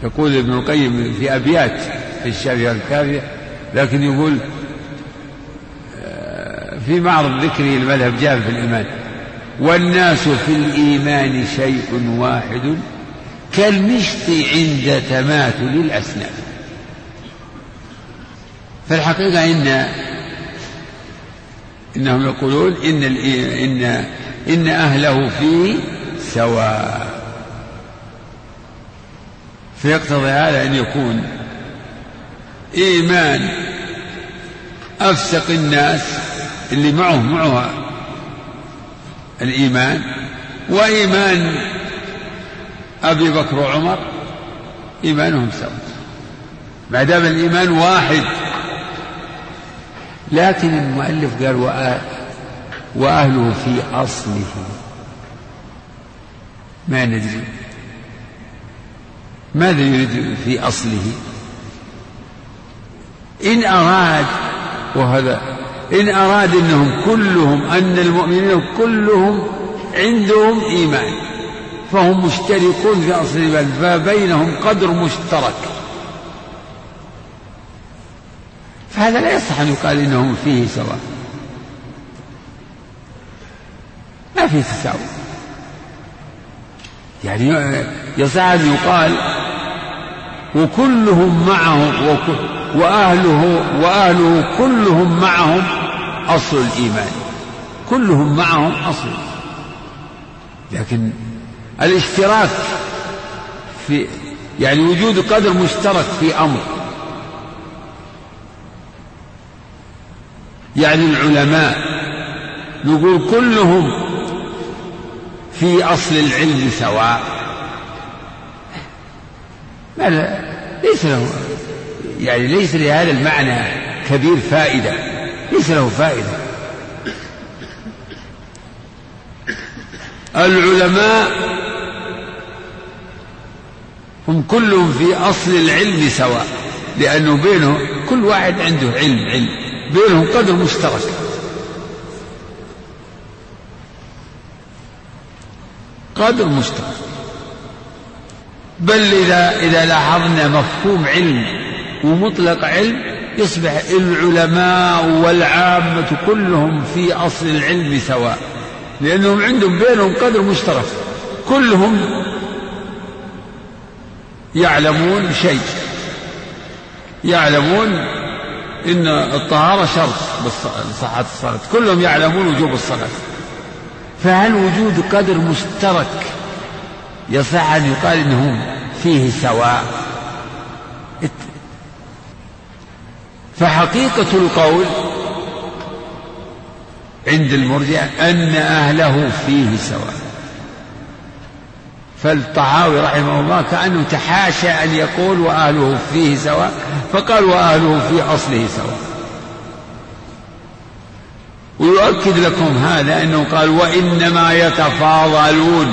يقول ابن القيم في أبيات في الشافعية الكافية، لكن يقول في معرض ذكره المذهب جاء في الإيمان: والناس في الإيمان شيء واحد كالمشط عند تماثل الأسنان. فالحقيقة إنهم يقولون إن أهله فيه سواء، فيقتضي هذا أن يكون إيمان أفسق الناس اللي معه الإيمان، وإيمان أبي بكر وعمر إيمانهم سواء ما دام الإيمان واحد. لكن المؤلف قال وأهله في أصله، ما ندري ماذا يريد في أصله. إن أراد أنهم كلهم، أن المؤمنين كلهم عندهم إيمان فهم مشتركون في أصل الإيمان، فبينهم قدر مشترك، فهذا لا يصح أن يقال إنهم فيه سواء، ما فيه تساوي. يعني يصح أن يقال وكلهم معه وأهله كلهم معهم أصل الإيمان، كلهم معهم أصل. لكن الاشتراك في يعني وجود قدر مشترك في أمر، يعني العلماء نقول كلهم في أصل العلم سواء، ليس لهذا المعنى كبير فائدة، ليس له فائدة. العلماء هم كلهم في أصل العلم سواء، لأنه بينهم كل واحد عنده علم بينهم قدر مشترك. قدر مشترك. بل إذا لاحظنا مفهوم علم ومطلق علم يصبح العلماء والعامة كلهم في أصل العلم سواء، لأنهم عندهم بينهم قدر مشترك، كلهم يعلمون شيء، يعلمون إن الطهارة شرط لصحة الصلاة، كلهم يعلمون وجوب الصلاة. فهل وجود قدر مشترك يصح أن يقال إنهم فيه سواء؟ فحقيقة القول عند المرجئة أن أهله فيه سواء. فالطحاوي رحمه الله كأنه تحاشى أن يقول وأهله فيه سواء، فقال وأهله في أصله سواء. ويؤكد لكم هذا أنه قال وإنما يتفاضلون،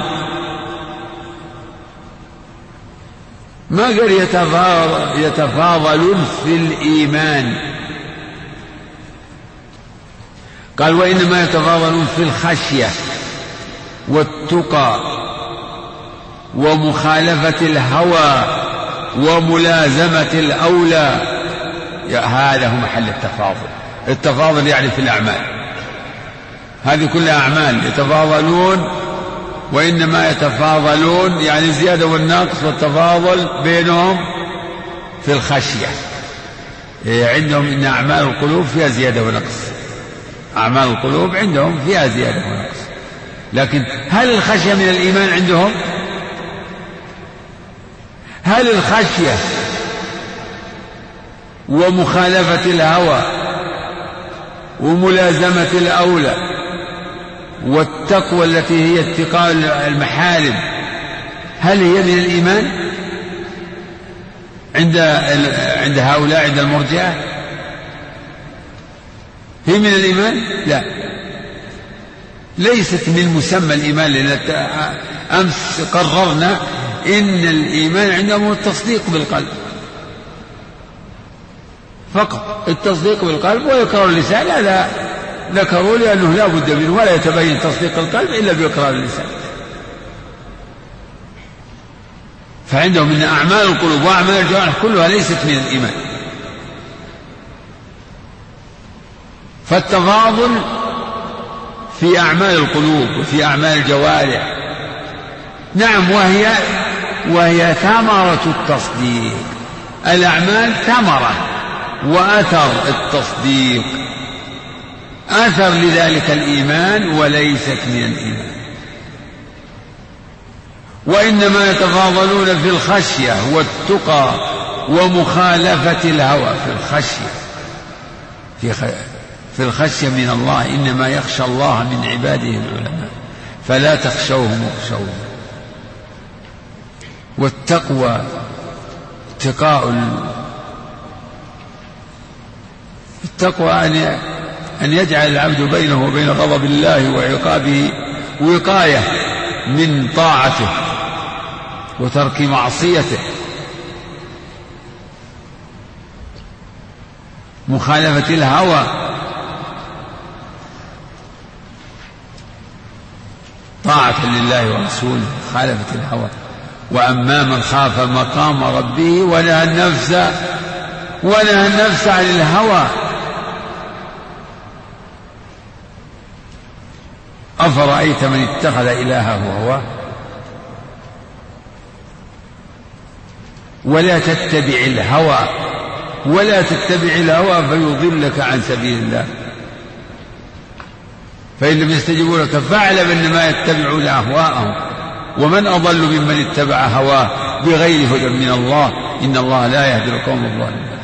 ما قال يتفاضلون في الإيمان، قال وإنما يتفاضلون في الخشية والتقى ومخالفة الهوى وملازمة الأولى. هذا هو محل التفاضل. التفاضل يعني في الأعمال، هذه كلها أعمال يتفاضلون، وإنما يتفاضلون يعني الزيادة والنقص والتفاضل بينهم في الخشية. عندهم إن أعمال القلوب فيها زيادة ونقص، أعمال القلوب عندهم فيها زيادة ونقص. لكن هل الخشية من الإيمان عندهم؟ هل الخشية ومخالفة الهوى وملازمة الأولى والتقوى التي هي اتقاء المحارم هل هي من الإيمان عند هؤلاء، عند المرجئة؟ هي من الإيمان؟ لا، ليست من مسمى الإيمان، لأن أمس قررنا إن الإيمان عندهم التصديق بالقلب فقط، التصديق بالقلب وإقرار اللسان. هذا ذكروا لأنه لا بد منه، ولا يتبين تصديق القلب إلا بإقرار اللسان. فعندهم أن أعمال القلوب وأعمال الجوارح كلها ليست من الإيمان. فالتفاضل في أعمال القلوب وفي أعمال الجوارح، نعم، وهي ثمرة التصديق. الأعمال ثمرة وأثر التصديق، أثر لذلك الإيمان وليست من الإيمان. وإنما يتفاضلون في الخشية والتقى ومخالفة الهوى. في الخشية من الله، إنما يخشى الله من عباده العلماء فلا تخشوهم واخشوهم. والتقوى التقوى أن يجعل العبد بينه وبين غضب الله وعقابه وقاية من طاعته وترك معصيته. مخالفة الهوى، طاعة لله ورسوله، مخالفة الهوى. وأما من خاف مقام ربه ونهى النفس عن الهوى أفرأيت من اتخذ إلهه هواه. ولا تتبع الهوى فيضلك عن سبيل الله. فإن لم يستجيبوا لك فاعلم إنما يتبعون أهواءهم ومن أضل ممن اتبع هواه بغير هدى من الله إن الله لا يهدي القوم الظالمين.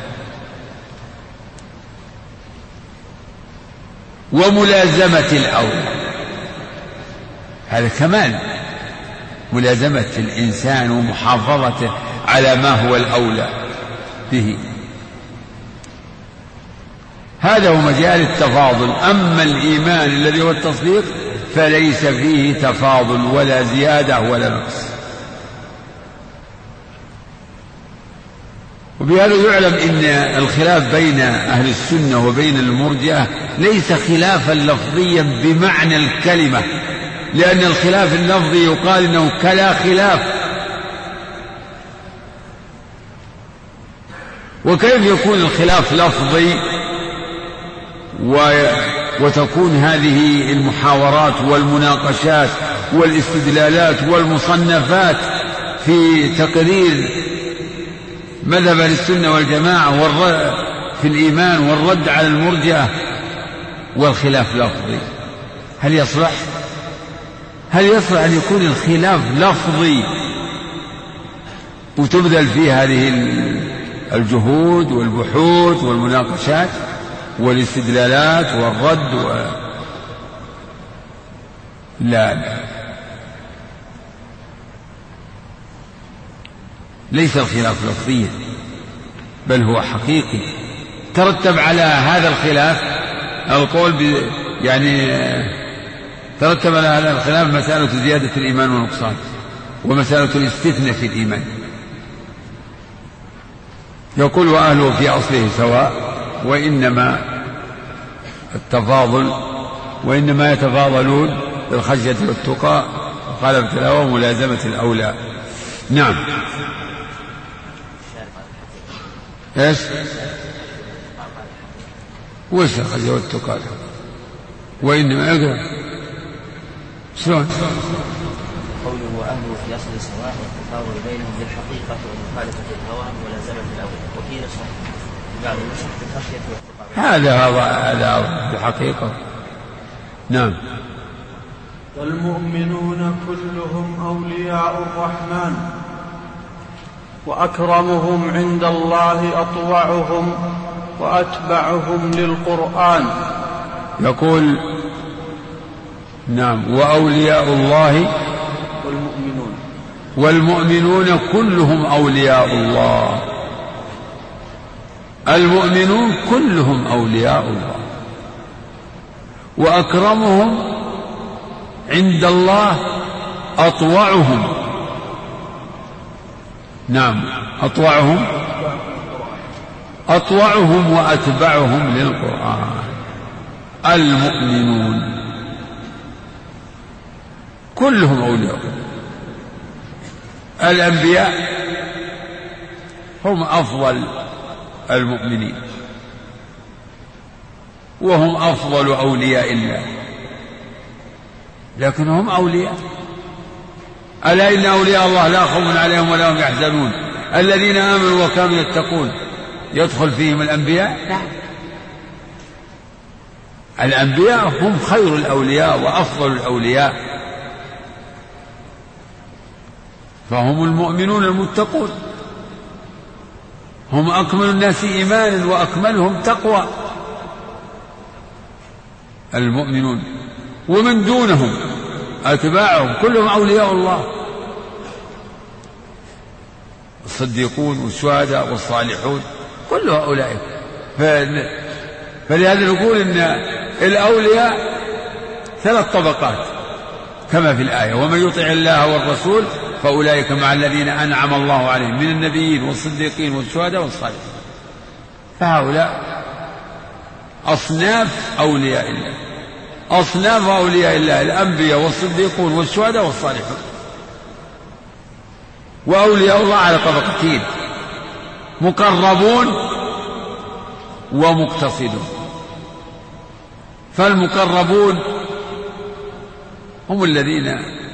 وملازمة الأولى، هذا كمال، ملازمة الإنسان ومحافظته على ما هو الأولى به. هذا هو مجال التفاضل. أما الإيمان الذي هو التصديق فليس فيه تفاضل ولا زيادة ولا نقص. وبهذا يعلم أن الخلاف بين أهل السنة وبين المرجئة ليس خلافا لفظيا بمعنى الكلمة، لأن الخلاف اللفظي يقال إنه كلا خلاف. وكيف يكون الخلاف لفظي وتكون هذه المحاورات والمناقشات والاستدلالات والمصنفات في تقرير مذهب السنة والجماعة في الإيمان والرد على المرجئة والخلاف لفظي؟ هل يصلح أن يكون الخلاف لفظي وتبذل فيه هذه الجهود والبحوث والمناقشات والاستدلالات والرد لا، ليس الخلاف لفظيا بل هو حقيقي. ترتب على هذا الخلاف القول ترتب على هذا الخلاف مسألة زيادة الإيمان والنقصان ومسألة الاستثناء في الإيمان. يقول وأهله في أصله سواء، وإنما يتفاضلون بالخشية والتقى ومخالفة الهوى وملازمة الأولى. نعم. ايش وش الخشية والتقى؟ وإنما شلون قوله وأهله في أصل سواء والتفاضل بينهم بالحقيقة ومخالفة الهوى وملازمة الأولى. وفي نصح بعض النصح بالخشية والتقى. هذا بحقيقة. نعم. والمؤمنون كلهم أولياء الرحمن وأكرمهم عند الله أطوعهم وأتبعهم للقرآن. يقول نعم وأولياء الله والمؤمنون كلهم أولياء الله. المؤمنون كلهم أولياء الله وأكرمهم عند الله أطوعهم. نعم أطوعهم وأتبعهم للقرآن. المؤمنون كلهم أولياء. الأنبياء هم أفضل المؤمنين وهم أفضل أولياء الله، لكنهم أولياء. ألا إن أولياء الله لا خوف عليهم ولا هم يحزنون الذين آمنوا وكانوا يتقون. يدخل فيهم الأنبياء؟ لا، الأنبياء هم خير الأولياء وأفضل الأولياء، فهم المؤمنون المتقون، هم أكمل الناس إيمانا وأكملهم تقوى المؤمنون. ومن دونهم أتباعهم كلهم أولياء الله، الصديقون والشهداء والصالحون كل هؤلاء. فلهذا نقول إن الأولياء 3 طبقات كما في الآية: ومن يطع الله والرسول فأولئك مع الذين أنعم الله عليهم من النبيين والصديقين والشهداء والصالحين. فهؤلاء أصناف أولياء الله، أصناف أولياء الله: الأنبياء والصديقون والشهداء والصالحون. وأولياء الله على طبقتين: مقربون ومقتصدون. فالمقربون هم الذين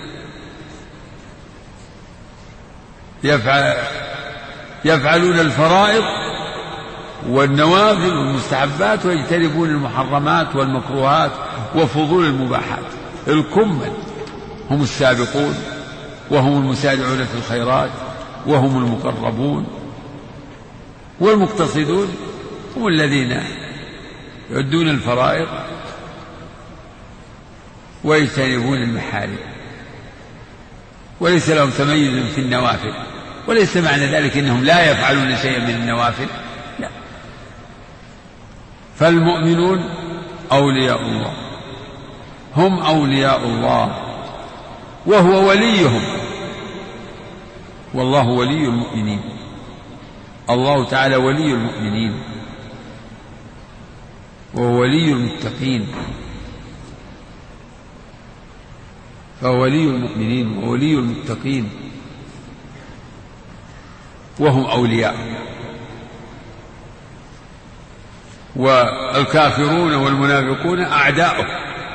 يفعلون الفرائض والنوافل والمستحبات ويجتنبون المحرمات والمكروهات وفضول المباحات. الكمل هم السابقون وهم المسارعون في الخيرات وهم المقربون. والمقتصدون هم الذين يؤدون الفرائض ويجتنبون المحارم، وليس لهم تميز في النوافل. وليس معنى ذلك إنهم لا يفعلون شيئا من النوافل، لا. فالمؤمنون أولياء الله، هم أولياء الله وهو وليهم، والله ولي المؤمنين. الله تعالى ولي المؤمنين وهو ولي المتقين، فهو ولي المؤمنين وولي المتقين وهم أولياء. والكافرون والمنافقون أعداؤه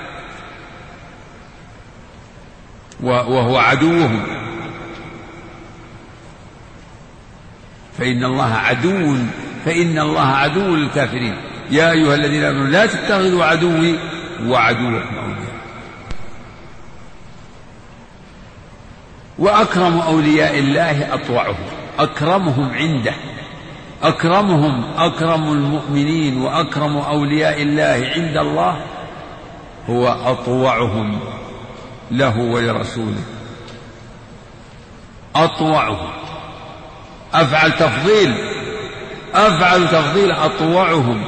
وهو عدوهم، فإن الله عدو للكافرين. يا أيها الذين آمنوا لا تتخذوا عدوي وعدوكم أولياء. وأكرم أولياء الله أطوعهم، أكرمهم عنده، أكرم المؤمنين وأكرم أولياء الله عند الله هو أطوعهم له ولرسوله. أطوعهم، أفعل تفضيل أطوعهم،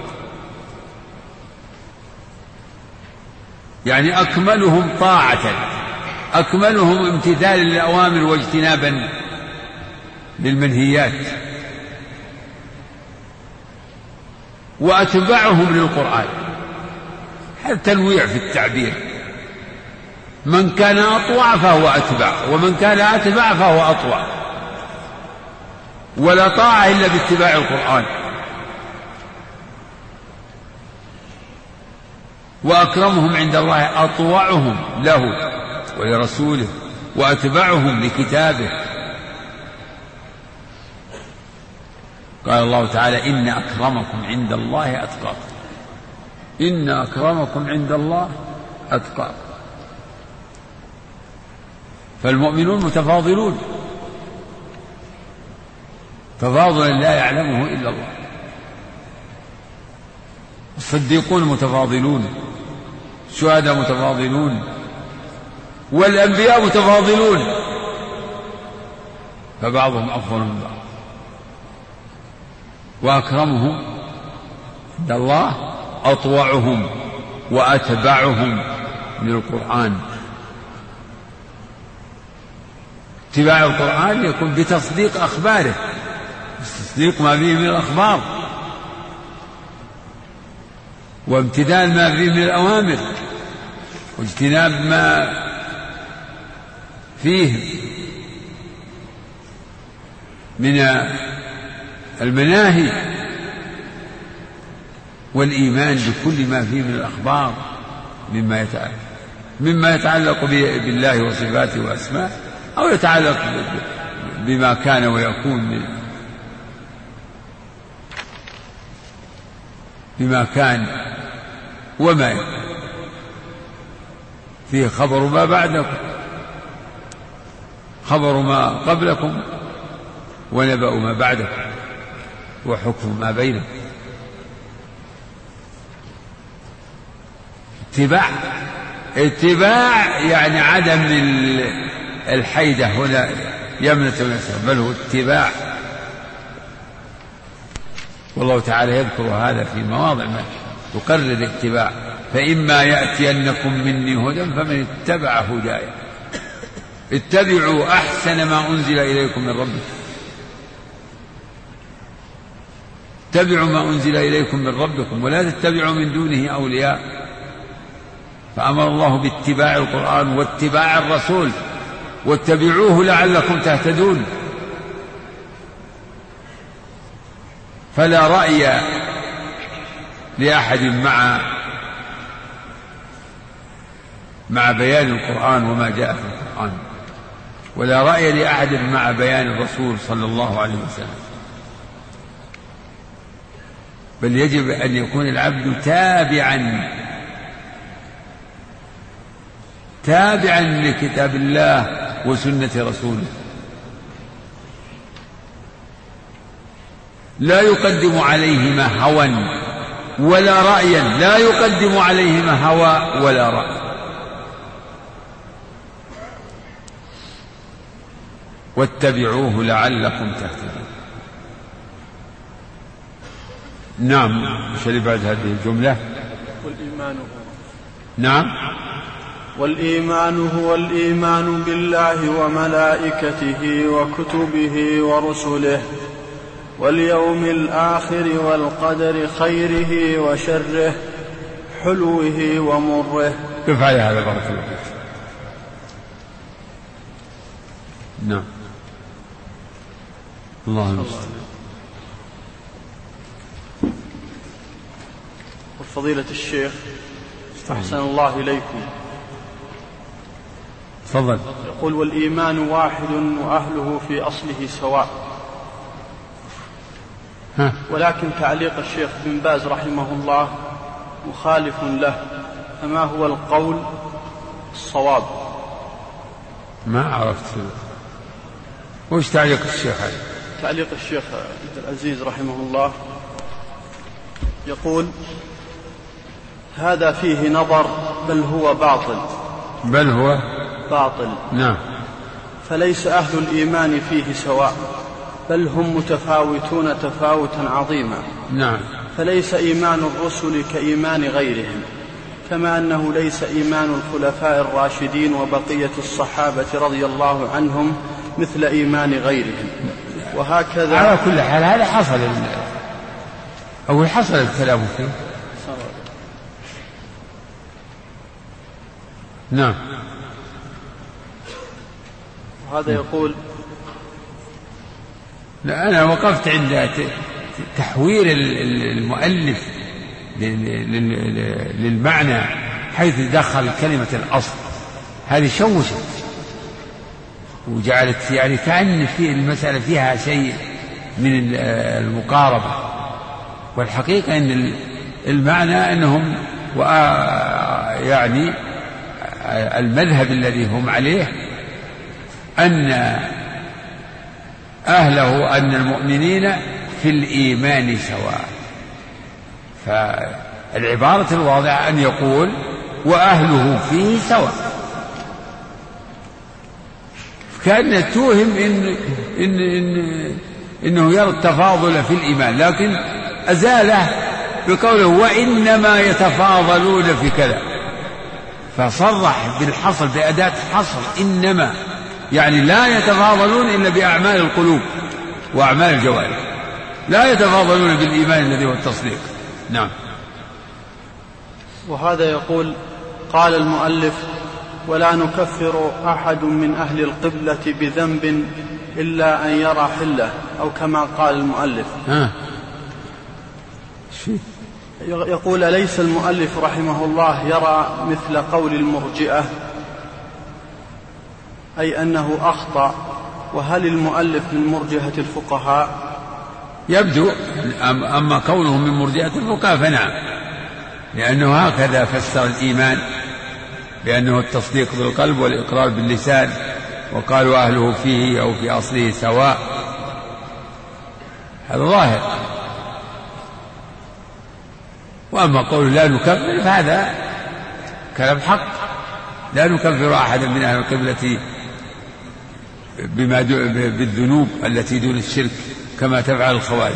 يعني أكملهم طاعة، أكملهم امتثالا للأوامر واجتنابا للمنهيات، وأتبعهم للقرآن. هذا تنويع في التعبير: من كان أطوع فهو أتبع، ومن كان أتبع فهو أطوع. ولا طاعة إلا باتباع القرآن. وأكرمهم عند الله أطوعهم له ولرسوله وأتبعهم لكتابه. قال الله تعالى: إن أكرمكم عند الله أتقاكم، إن أكرمكم عند الله أتقاكم. فالمؤمنون متفاضلون تفاضلا لا يعلمه إلا الله. الصديقون متفاضلون، الشهداء متفاضلون، والأنبياء متفاضلون، فبعضهم أفضل من بعض. وأكرمهم عند الله أطوعهم وأتبعهم للقرآن. اتباع القرآن يكون بتصديق أخباره، تصديق ما فيه من الأخبار، وامتثال ما فيه من الأوامر، واجتناب ما فيه من المناهي والإيمان بكل ما فيه من الأخبار مما يتعلق بالله وصفاته وأسماءه، أو يتعلق بما كان ويكون بما كان وما يكون، فيه خبر ما بعدكم، خبر ما قبلكم، ونبأ ما بعدكم، وحكم ما بينكم. اتباع يعني عدم الحيدة هنا يمنة ونسر، بل هو اتباع. والله تعالى يذكر هذا في مواضع ما يقرر الاتباع: فإما يأتينكم مني هدى فمن اتبع هداي. اتبعوا أحسن ما أنزل إليكم من ربكم، اتبعوا ما أنزل إليكم من ربكم ولا تتبعوا من دونه أولياء. فأمر الله باتباع القرآن واتباع الرسول، واتبعوه لعلكم تهتدون. فلا رأي لأحد مع بيان القرآن وما جاء في القرآن، ولا رأي لأحد مع بيان الرسول صلى الله عليه وسلم، بل يجب أن يكون العبد تابعا لكتاب الله وسنة رسوله، لا يقدم عليهما هوى ولا رأيا، لا يقدم عليهما هوى ولا رأي. واتبعوه لعلكم تهتدون. نعم. ايش اللي بعد هذه الجملة؟ والإيمان نعم. والإيمان هو الإيمان بالله وملائكته وكتبه ورسله واليوم الآخر والقدر خيره وشره حلوه ومره. كيف على هذا؟ بارك الله فيك. نعم. الله المستعان. فضيلة الشيخ أحسن الله إليكم، تفضل. يقول: والإيمان واحد وأهله في أصله سواء. ولكن تعليق الشيخ بن باز رحمه الله مخالف له، فما هو القول الصواب؟ ما عرفت. وش تعليق الشيخ عليه؟ تعليق الشيخ عبد العزيز رحمه الله يقول: هذا فيه نظر بل هو باطل. بل هو باطل. نعم. فليس أهل الإيمان فيه سواء، بل هم متفاوتون تفاوتا عظيما. نعم. فليس إيمان الرسل كإيمان غيرهم، كما أنه ليس إيمان الخلفاء الراشدين وبقية الصحابة رضي الله عنهم مثل إيمان غيرهم. وهكذا على كل حال هذا حصل الكلام فيه. نعم. وهذا يقول: لا، أنا وقفت عند تحوير المؤلف للمعنى حيث دخل كلمة الأصل، هذه شوشت وجعلت يعني كأن في المسألة فيها شيء من المقاربة، والحقيقة أن المعنى أنهم يعني المذهب الذي هم عليه أن أهله أن المؤمنين في الإيمان سواء. فالعبارة الواضحة أن يقول: وأهله فيه سواء، كأن توهم إنه يرى التفاضل في الإيمان، لكن أزاله بقوله: وإنما يتفاضلون في كذا، فصرح بالحصر بأداة حصر، إنما يعني لا يتفاضلون إلا بأعمال القلوب وأعمال الجوارح، لا يتفاضلون بالإيمان الذي هو التصديق. نعم. وهذا يقول: قال المؤلف: ولا نكفر أحد من أهل القبلة بذنب إلا أن يرى حلة، أو كما قال المؤلف. يقول: أليس المؤلف رحمه الله يرى مثل قول المرجئة، أي أنه أخطأ؟ وهل المؤلف من مرجئة الفقهاء؟ يبدو. أما كونه من مرجئة الفقهاء فنعم، لأنه هكذا فسر الإيمان، بأنه التصديق بالقلب والإقرار باللسان، وقالوا أهله فيه أو في أصله سواء. هذا ظاهر. وأما قول لا نكفر فهذا كلام حق، لا نكفر أحدا من أهل القبلة بالذنوب التي دون الشرك كما تفعل الخوارج.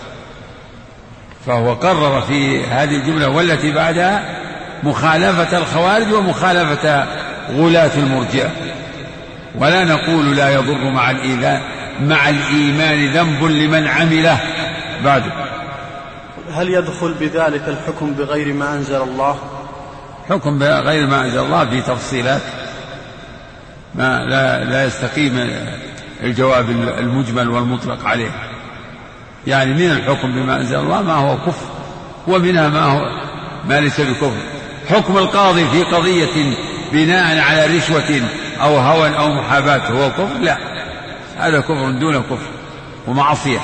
فهو قرر في هذه الجملة والتي بعدها مخالفة الخوارج ومخالفة غلاة المرجئة. ولا نقول لا يضر مع الإيمان ذنب لمن عمله بعده. هل يدخل بذلك الحكم بغير ما أنزل الله؟ حكم بغير ما أنزل الله في تفصيلات ما لا يستقيم الجواب المجمل والمطلق عليه. يعني من الحكم بما أنزل الله ما هو كفر، ومنها ما ليس بكفر. حكم القاضي في قضية بناء على رشوة أو هوى أو محاباة هو كفر؟ لا، هذا كفر دون كفر ومعصية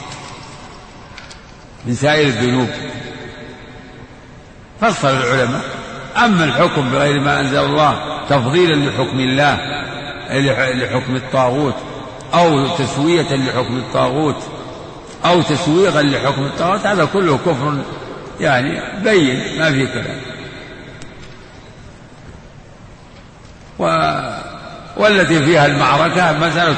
من سائر الذنوب. فصل العلماء. أما الحكم بغير ما أنزل الله تفضيلا لحكم الله لحكم الطاغوت، أو تسوية لحكم الطاغوت، أو تسويغا لحكم الطاغوت، هذا كله كفر يعني بين، ما فيه كلام. والتي فيها المعركة مسألة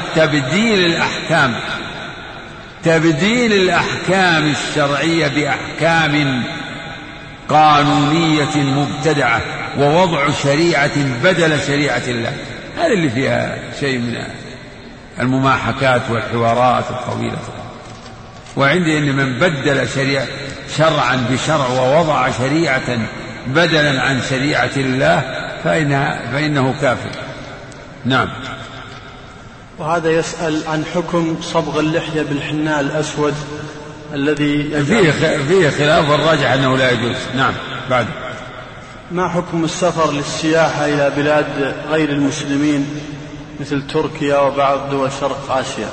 تبديل الأحكام الشرعية بأحكام قانونية مبتدعة، ووضع شريعة بدل شريعة الله. هذا اللي فيها شيء من المماحكات والحوارات الطويلة. وعندي أن من بدل شرعا بشرع ووضع شريعة بدلا عن شريعة الله فإنه كافر. نعم. وهذا يسأل عن حكم صبغ اللحية بالحناء الأسود الذي فيه خلاف، والراجح أنه لا يجوز. نعم. بعد. ما حكم السفر للسياحة إلى بلاد غير المسلمين مثل تركيا وبعض دول شرق آسيا؟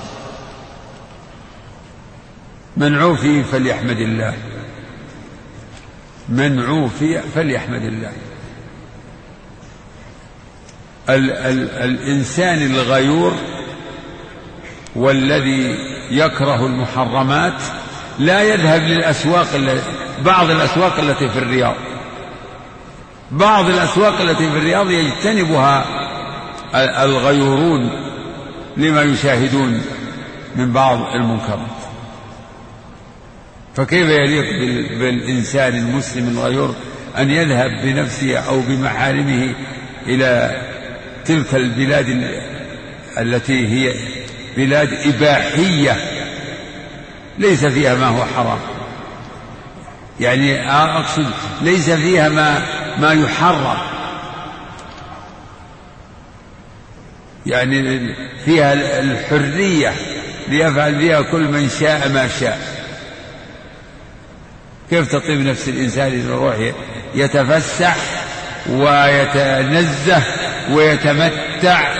من عوفي فليحمد الله، من عوفي فليحمد الله. الإنسان الغيور والذي يكره المحرمات لا يذهب للأسواق، بعض الأسواق التي في الرياض، بعض الأسواق التي في الرياض يجتنبها الغيورون لما يشاهدون من بعض المنكرات. فكيف يليق بالإنسان المسلم الغيور أن يذهب بنفسه أو بمحارمه إلى تلك البلاد التي هي بلاد إباحية ليس فيها ما هو حرام، يعني أقصد ليس فيها ما يحرم، يعني فيها الحرية ليفعل فيها كل من شاء ما شاء. كيف تطيب نفس الإنسان إذا يروح يتفسح ويتنزه ويتمتع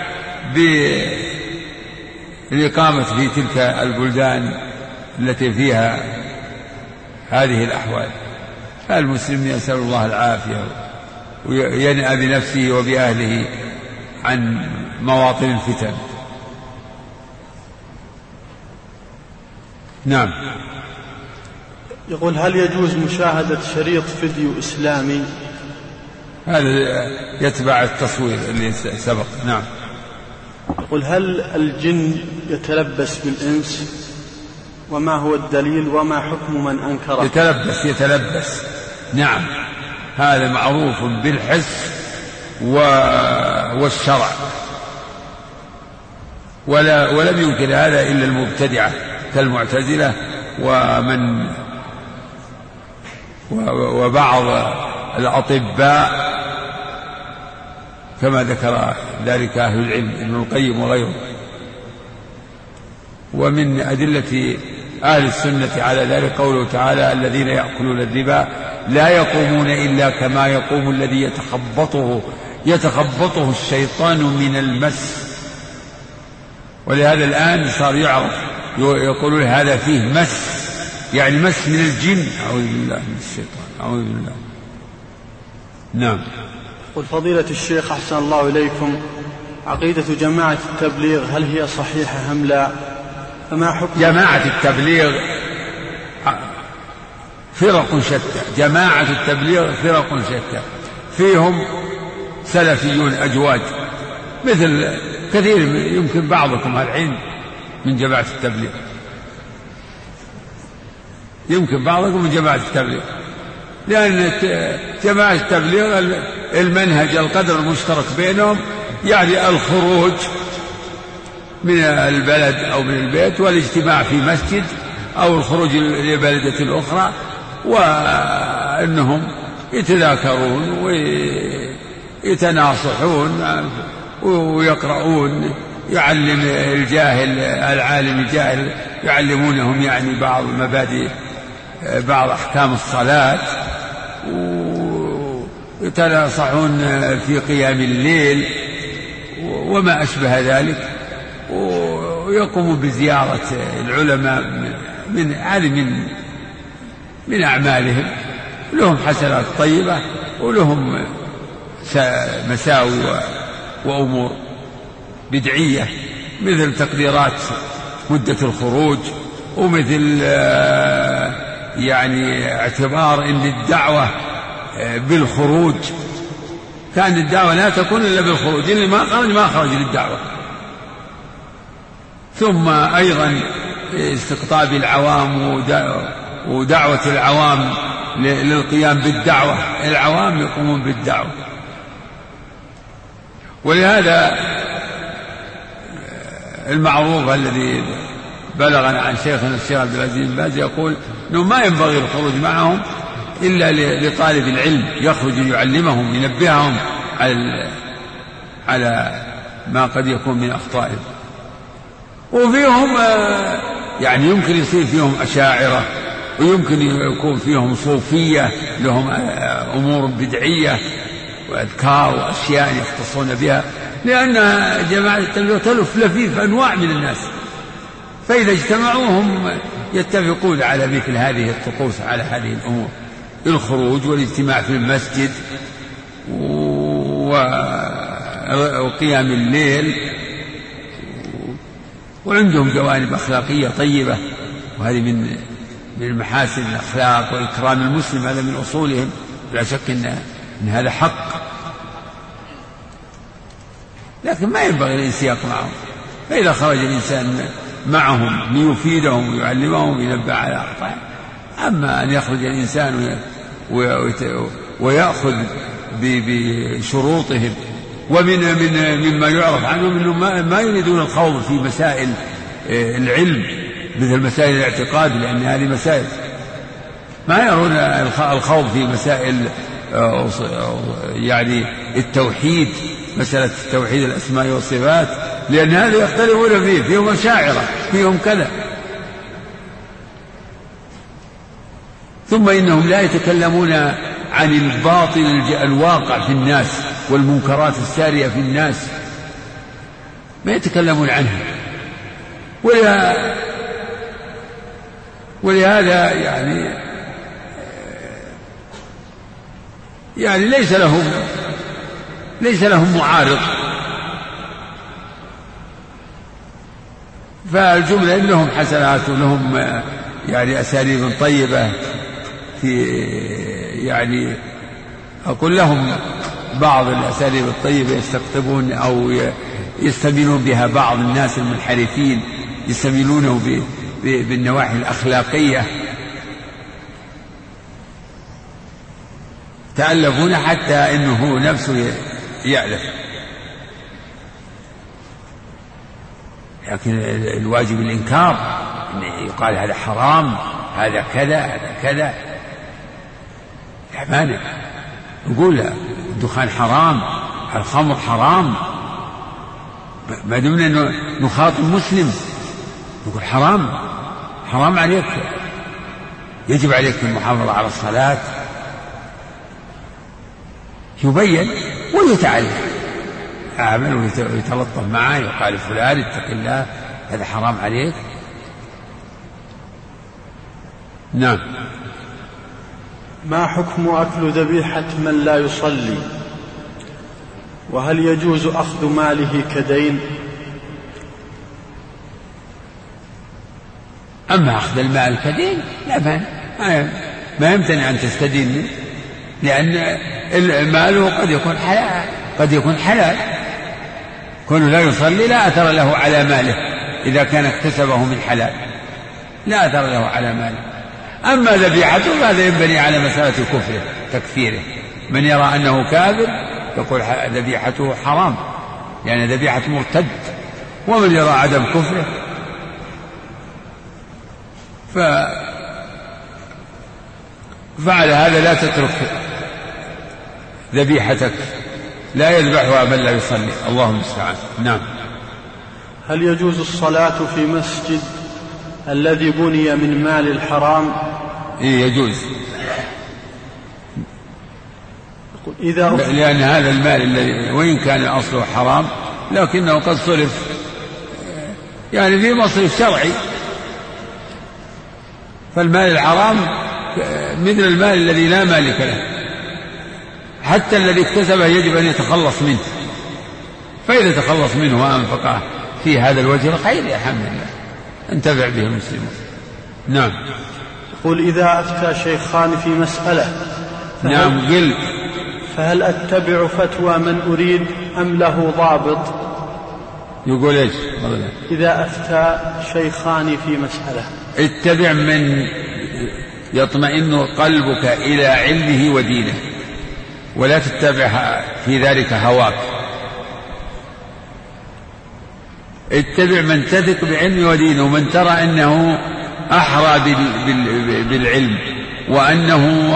بالإقامة في تلك البلدان التي فيها هذه الأحوال؟ فالمسلم يسأل الله العافية وينأى بنفسه وبأهله عن مواطن الفتن. نعم. يقول: هل يجوز مشاهدة شريط فيديو إسلامي؟ هذا يتبع التصوير اللي سبق. نعم. يقول: هل الجن يتلبس بالإنس؟ وما هو الدليل وما حكم من أنكره؟ يتلبس. نعم، هذا معروف بالحس والشرع، ولم ينكر هذا إلا المبتدعة كالمعتزلة وبعض الأطباء كما ذكر ذلك أهل العلم ابن القيم وغيره. ومن أدلة أهل السنة على ذلك قوله تعالى: الذين يأكلون الربا لا يقومون إلا كما يقوم الذي يتخبطه الشيطان من المس. ولهذا الآن صار يعرف يقولون هذا فيه مس، يعني مس من الجن. أعوذ بالله من الشيطان، أعوذ بالله. نعم. قل فضيلة الشيخ أحسن الله إليكم، عقيدة جماعة التبليغ هل هي صحيحة أم لا؟ فما حكم جماعة التبليغ؟ فرق شتى. جماعة التبليغ فرق شتى، فيهم سلفيون أجواج مثل كثير، يمكن بعضكم الحين من جماعة التبليغ، يمكن بعضكم من جماعة التبليغ، لأن جماعة التبليغ المنهج القدر المشترك بينهم يعني الخروج من البلد أو من البيت والاجتماع في مسجد أو الخروج لبلدة أخرى، وأنهم يتذاكرون ويتناصحون ويقرؤون، يعلم الجاهل العالم الجاهل، يعلمونهم يعني بعض مبادئ، بعض أحكام الصلاة، ويتناصحون في قيام الليل وما أشبه ذلك، ويقوموا بزيارة العلماء من أعمالهم. لهم حسنات طيبة ولهم مساوي وأمور بدعية، مثل تقديرات مدة الخروج، ومثل يعني اعتبار أن الدعوة بالخروج، كان الدعوة لا تكون إلا بالخروج، اللي ما خرج للدعوة. ثم أيضا استقطاب العوام ودعوة العوام للقيام بالدعوة، العوام يقومون بالدعوة. ولهذا المعروف الذي بلغنا عن شيخنا الشيخ عبد العزيز بن باز يقول أنه ما ينبغي الخروج معهم إلا لطالب العلم، يخرج يعلمهم، ينبههم على ما قد يكون من أخطائهم. وفيهم يعني يمكن يصير فيهم أشاعرة، ويمكن يكون فيهم صوفية، لهم أمور بدعية وأذكار وأشياء يختصون بها، لأن جماعة التبليغ تلف لفيف أنواع من الناس، فإذا اجتمعوا هم يتفقون على مثل هذه الطقوس، على هذه الأمور، الخروج والاجتماع في المسجد وقيام الليل، وعندهم جوانب أخلاقية طيبة، وهذه من محاسن الأخلاق وإكرام المسلم، هذا من أصولهم، لا شك إن هذا حق، لكن ما ينبغي الانسياق معهم. فإذا خرج الإنسان معهم ليفيدهم ويعلمهم وينبه على أخطائهم. أما أن يخرج الإنسان ويأخذ بشروطهم، مما يعرف عنهم أنهم ما يريدون الخوض في مسائل العلم مثل مسائل الاعتقاد، لأن هذه مسائل ما يرون الخوض في مسائل يعني التوحيد، مسألة توحيد الأسماء والصفات، لأن هذا يختلفون فيهم أشاعرة، فيهم كذا. ثم إنهم لا يتكلمون عن الباطل الواقع في الناس والمنكرات السارية في الناس، ما يتكلمون عنها. ولهذا يعني ليس لهم معارض. فالجملة إنهم حسنات ولهم يعني أساليب طيبة، في يعني أقول لهم بعض الأساليب الطيبة يستقطبون أو يستميلون بها بعض الناس المنحرفين، يستميلونه بالنواحي الأخلاقية، تألفون حتى إنه نفسه يألف. لكن الواجب الإنكار، إن يقال هذا حرام، هذا كذا، هذا كذا، لا مانع. نقول الدخان حرام، الخمر حرام، ما دمنا نخاطب مسلم يقول حرام عليك، يجب عليك المحافظة على الصلاة، يبين ويتعلم، يعمل ويتلطف معه، يقال فلان اتق الله هذا حرام عليك. نعم. ما حكم أكل ذبيحة من لا يصلي؟ وهل يجوز أخذ ماله كدين؟ أما أخذ المال كدين لا ما يمتنع أن تستدين منه، لأن المال قد يكون حلال. كونه لا يصلي لا أثر له على ماله إذا كان اكتسبه من حلال، لا أثر له على ماله. أما ذبيحته فهذا ينبني على مسألة كفره تكفيره. من يرى أنه كافر يقول ذبيحته حرام يعني ذبيحة مرتد، ومن يرى عدم كفره فعلى هذا لا تترك ذبيحتك، لا يذبحها من لا يصلي، الله المستعان. نعم. هل يجوز الصلاة في مسجد الذي بني من مال الحرام؟ يجوز، لأن هذا المال الذي وإن كان أصله حرام لكنه قد صرف يعني في مصرف شرعي، فالمال الحرام مثل المال الذي لا مالك له، حتى الذي اكتسبه يجب أن يتخلص منه، فإذا تخلص منه وأنفقه في هذا الوجه الخير الحمد لله انتفع به المسلمون. نعم. يقول إذا أفتى شيخان في مسألة نعم قل فهل أتبع فتوى من أريد أم له ضابط؟ يقول إيش؟ إذا أفتى شيخان في مسألة اتبع من يطمئن قلبك إلى علمه ودينه، ولا تتبع في ذلك هواك. اتبع من تثق بعلمه ودينه، ومن ترى أنه أحرى بالعلم وأنه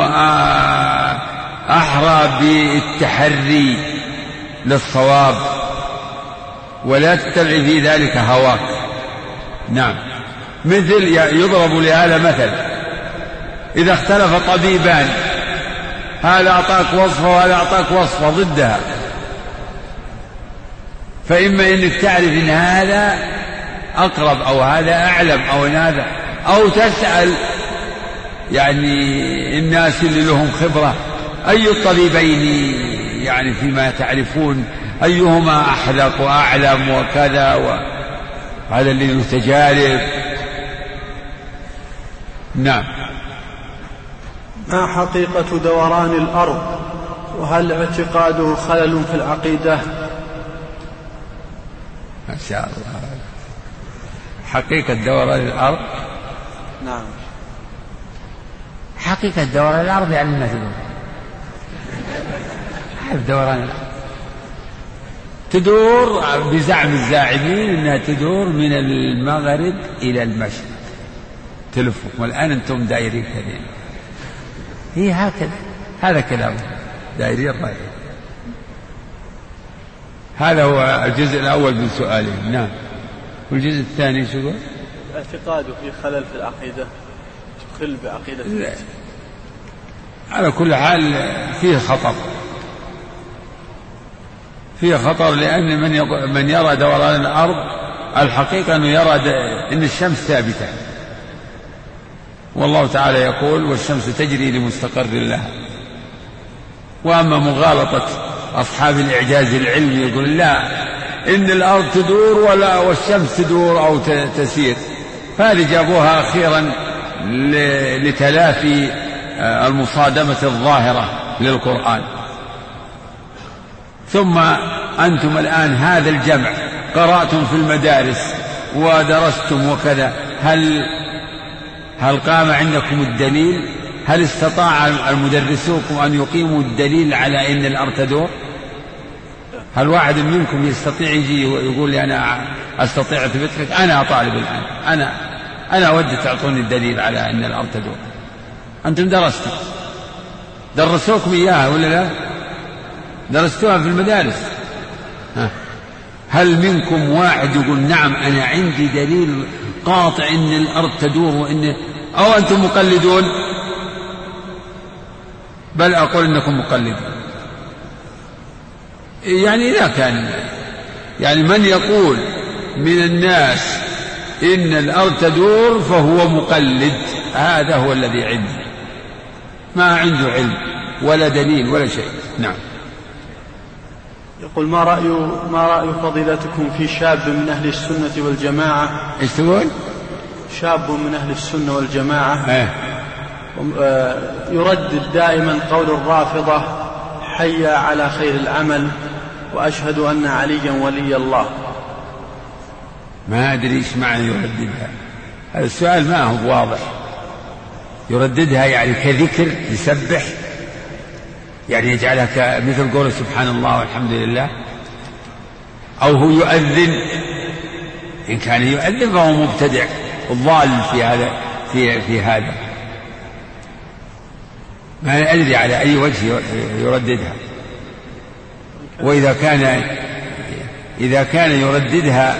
أحرى بالتحري للصواب، ولا تتبع في ذلك هواك. نعم. مثل يضرب لهذا مثل، إذا اختلف طبيبان هذا أعطاك وصفة وهذا أعطاك وصفة ضدها، فإما أنك تعرف أن هذا أقرب أو هذا أعلم أو هذا، أو تسأل يعني الناس اللي لهم خبرة أي الطبيبين يعني فيما تعرفون أيهما أحذق وأعلم وكذا، وهذا اللي له تجارب. نعم. ما حقيقة دوران الأرض؟ وهل اعتقاده خلل في العقيدة؟ ما شاء الله. حقيقة دوران الأرض؟ نعم. حقيقة دوران الأرض يعني ما تدور. عارف دوران الأرض تدور بزعم الزاعمين أنها تدور من المغرب إلى المشرق تلفوا، والآن أنتم دائرين كذلك. هي هكذا، هذا كلام دائرين رايح. هذا هو الجزء الأول من سؤاله. نعم. والجزء الثاني شو؟ اعتقاده في خلل في العقيدة، تخل بعقيدة الناس. على كل حال فيه خطر، فيه خطر، لأن من يرى دوران الأرض الحقيقة أنه يرى أن الشمس ثابتة، والله تعالى يقول والشمس تجري لمستقر لها. وأما مغالطة أصحاب الإعجاز العلمي يقول لا إن الأرض تدور والشمس تدور أو تسير، فهذه جابوها أخيرا لتلافي المصادمة الظاهرة للقرآن. ثم أنتم الآن هذا الجمع قرأتم في المدارس ودرستم وكذا، هل قام عندكم الدليل؟ هل استطاع المدرسوكم أن يقيموا الدليل على أن الأرض تدور؟ هل واحد منكم يستطيع يجي ويقول لي أنا أستطيع أثبت لك؟ أنا طالب الآن، أنا أود تعطوني الدليل على أن الأرض تدور. أنتم درستم، درسوكم إياها ولا لا؟ درستوها في المدارس. هل منكم واحد يقول نعم أنا عندي دليل قاطع إن الأرض تدور وإن أو أنتم مقلدون؟ بل أقول إنكم مقلدون. يعني إذا كان يعني من يقول من الناس إن الأرض تدور فهو مقلد، هذا هو الذي عندي، ما عنده علم ولا دليل ولا شيء. نعم. يقول ما رأي فضيلتكم في شاب من أهل السنة والجماعة؟ إيش تقول؟ شاب من أهل السنة والجماعة يردد دائما قول الرافضة حي على خير العمل وأشهد أن عليا ولي الله. ما أدري إيش معنى يرددها، هذا السؤال ما هو واضح. يرددها يعني كذكر يسبح، يعني يجعلها مثل قول سبحان الله والحمد لله، أو هو يؤذن. إن كان يؤذن فهو مبتدع ضال في هذا. ما أدري على أي وجه يرددها. وإذا كان يرددها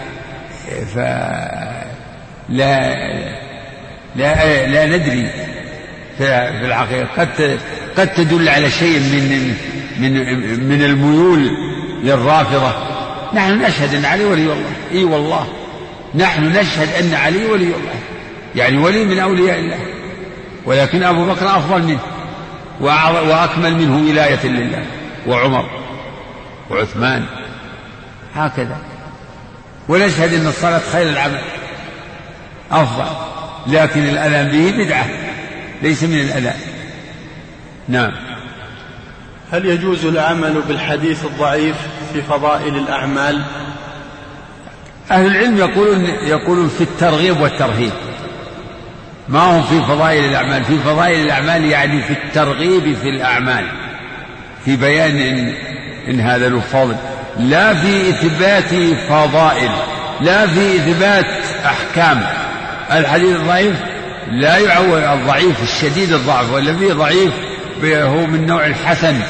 لا ندري في الحقيقة. قد تدل على شيء من الميول للرافضة. نحن نشهد أن علي ولي الله. إي والله نحن نشهد أن علي ولي الله، يعني ولي من أولياء الله، ولكن أبو بكر أفضل منه وأكمل منه ولاية لله، وعمر وعثمان هكذا. ونشهد أن الصلاة خير العمل أفضل، لكن الأذان به بدعة ليس من الأذان. نعم. هل يجوز العمل بالحديث الضعيف في فضائل الأعمال؟ أهل العلم يقولون في الترغيب والترهيب، ما هم في فضائل الأعمال. في فضائل الأعمال يعني في الترغيب في الأعمال، في بيان إن هذا له فضل، لا في إثبات فضائل، لا في إثبات أحكام. الحديث الضعيف لا يعول الضعيف الشديد الضعف، والذي ضعيف هو من نوع الحسن.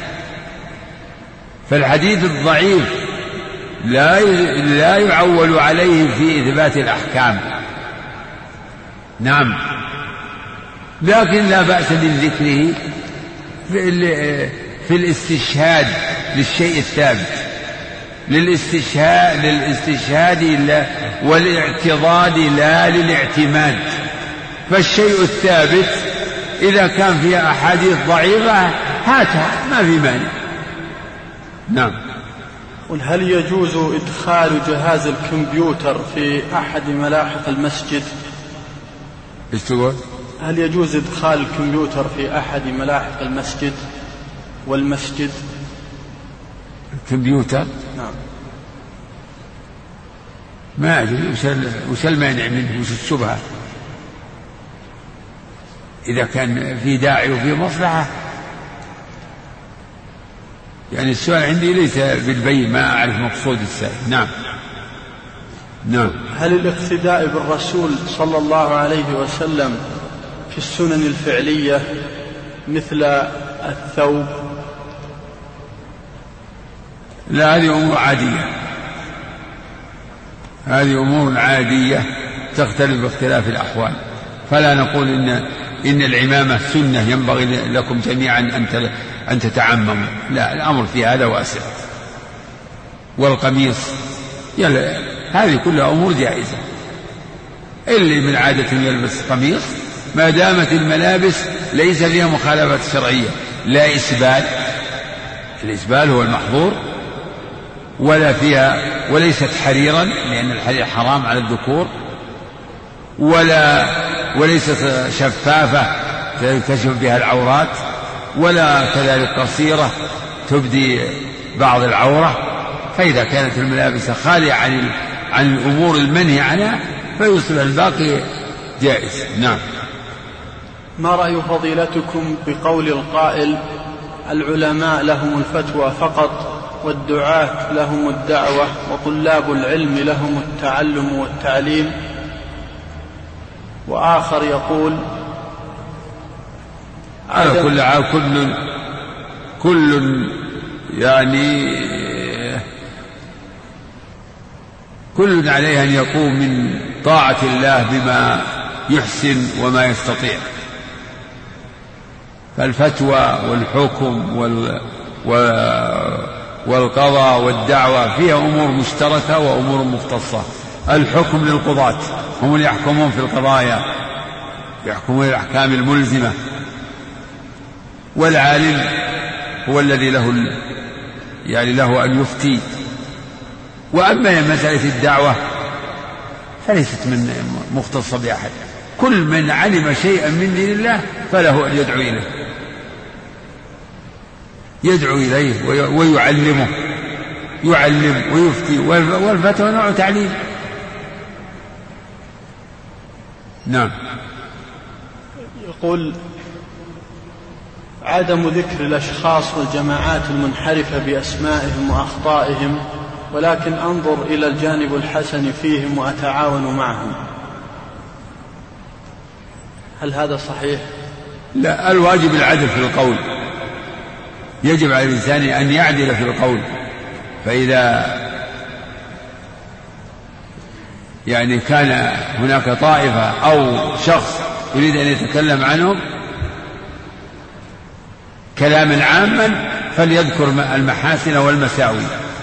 فالحديث الضعيف لا يعول عليه في إثبات الأحكام. نعم. لكن لا بأس من ذكره في الاستشهاد للشيء الثابت، للاستشهاد والاعتضاد لا للاعتماد. فالشيء الثابت إذا كان فيها أحاديث ضعيفة هاتها، ما في مانع. نعم. هل يجوز إدخال جهاز الكمبيوتر في أحد ملاحق المسجد؟ إيش تقول؟ هل يجوز إدخال الكمبيوتر في أحد ملاحق المسجد والمسجد؟ الكمبيوتر؟ نعم. ما أدري وش المانع منه، وش الشبهة. إذا كان في داعي وفي مصلحة. يعني السؤال عندي ليس بالبين، ما أعرف مقصود السائل. نعم. نعم. هل الاقتداء بالرسول صلى الله عليه وسلم في السنن الفعلية مثل الثوب؟ لا، هذه أمور عادية، هذه أمور عادية تختلف باختلاف الأحوال. فلا نقول إن العمامة سنة ينبغي لكم جميعا أن تتعمموا، لا، الأمر في هذا واسع. والقميص هذه كلها أمور جائزة. اللي من عادة يلبس قميص ما دامت الملابس ليس فيها مخالفة شرعية، لا إسبال، الإسبال هو المحظور، ولا فيها وليست حريرا لأن الحرير حرام على الذكور، وليست شفافة تكشف بها العورات، ولا كذلك قصيرة تبدي بعض العورة. فإذا كانت الملابس خالية عن الأمور المنهي عنها فيصبح الباقي جائز. نعم. ما رأي فضيلتكم بقول القائل العلماء لهم الفتوى فقط والدعاة لهم الدعوة وطلاب العلم لهم التعلم والتعليم؟ وآخر يقول على كل يعني كل عليه أن يقوم طاعة الله بما يحسن وما يستطيع. فالفتوى والحكم والقضاء والدعوة فيها أمور مشتركة وأمور مختصة. الحكم للقضاة، هم اللي يحكمون في القضايا، يحكمون الأحكام الملزمة، والعالم هو الذي له أن يفتي. وأما مسألة الدعوة فليست من مختصة بأحد، كل من علم شيئا من دين الله فله أن يدعو إليه ويعلمه، يعلم ويفتي، والفتوى نوع تعليم. نعم. يقول: عدم ذكر الأشخاص والجماعات المنحرفة بأسمائهم وأخطائهم، ولكن أنظر إلى الجانب الحسن فيهم وأتعاون معهم، هل هذا صحيح؟ لا، الواجب العدل في القول، يجب على الإنسان أن يعدل في القول. فإذا كان هناك طائفة أو شخص يريد أن يتكلم عنهم كلاما عاما فليذكر المحاسن والمساوي،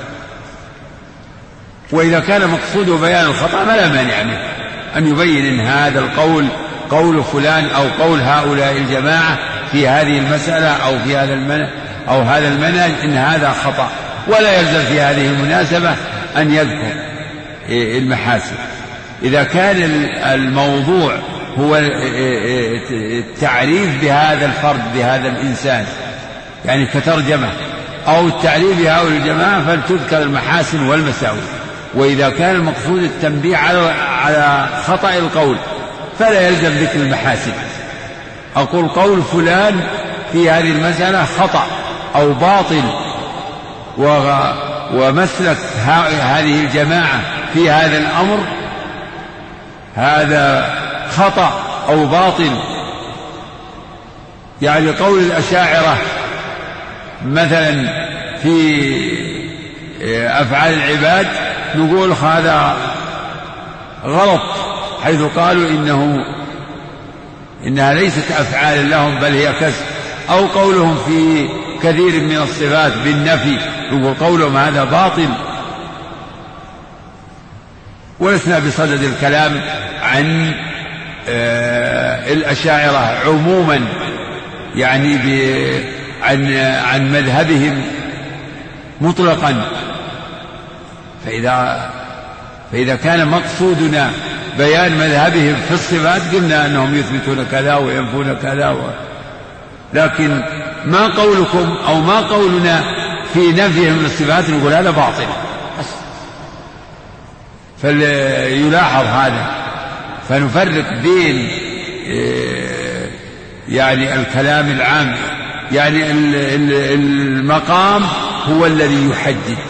وإذا كان مقصوده بيان الخطأ فلا مانع منه أن يبين إن هذا القول قول فلان أو قول هؤلاء الجماعة في هذه المسألة أو في هذا المنهج إن هذا خطأ، ولا يلزم في هذه المناسبة أن يذكر المحاسن. إذا كان الموضوع هو التعريف بهذا الفرد بهذا الإنسان كترجمة، أو التعريف بهؤلاء الجماعة فلتذكر المحاسن والمساوي. وإذا كان المقصود التنبيه على خطأ القول فلا يلزم ذكر المحاسن. أقول قول فلان في هذه المسألة خطأ أو باطل، ومسلك هذه الجماعة في هذا الأمر هذا خطأ أو باطل. قول الأشاعرة مثلا في أفعال العباد نقول هذا غلط، حيث قالوا إنها ليست أفعال لهم بل هي كسب. أو قولهم في كثير من الصفات بالنفي نقول قولهم هذا باطل. ولسنا بصدد الكلام عن الأشاعرة عموما، عن مذهبهم مطلقا. فإذا كان مقصودنا بيان مذهبهم في الصفات قلنا أنهم يثبتون كذا وينفون كذا لكن ما قولكم أو ما قولنا في نفيهم للصفات نقول هذا باطل. فليلاحظ هذا، فنفرق بين الكلام العام، المقام هو الذي يحدد،